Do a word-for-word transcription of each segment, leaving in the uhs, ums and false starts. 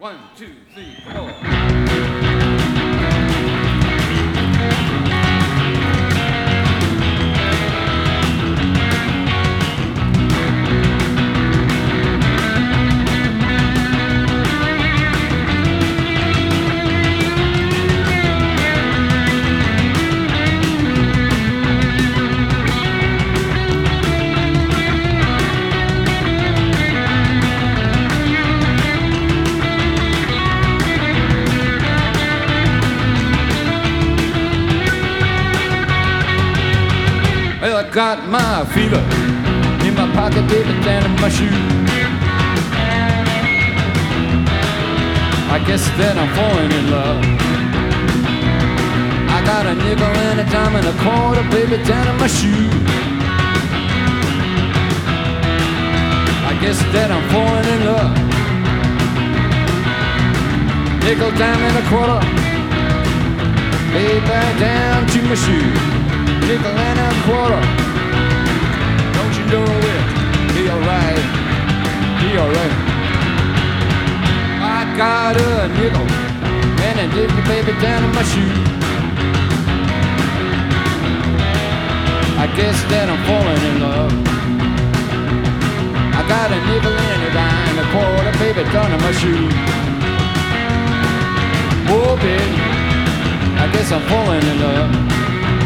One, two, three, four. Well, I got my fever in my pocket, baby, down in my shoe. I guess that I'm falling in love. I got a nickel and a dime and a quarter, baby, down in my shoe. I guess that I'm falling in love. Nickel, dime, and a quarter, baby, down to my shoe. Nickel and a quarter, don't you know it? Be alright, be alright. I got a nickel and a nickel, baby, down in my shoe. I guess that I'm falling in love. I got a nickel and a dime, a quarter, baby, down in my shoe. Oh, baby, I guess I'm falling in love.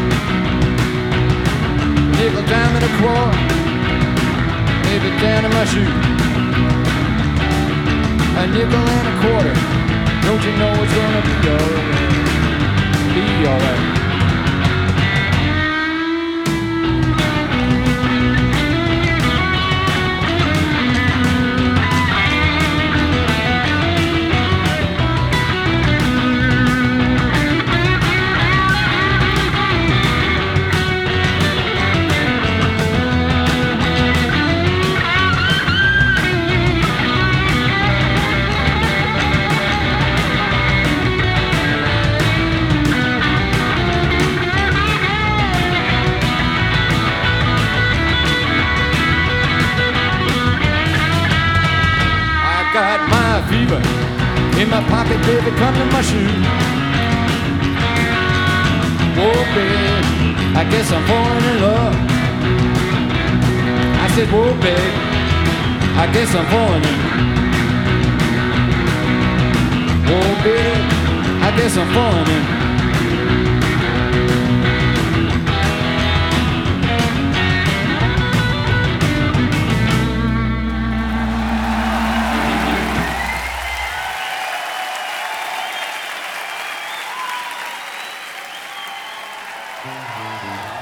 Nickel, dime, and a quarter, baby, down in my shoe. A nickel and a quarter, don't you know it's gonna be alright, be alright. Got my fever in my pocket, baby, come in my shoe. Oh, babe, I guess I'm falling in love. I said, whoa, babe, I guess I'm falling in. Oh, babe, I guess I'm falling in. Thank you.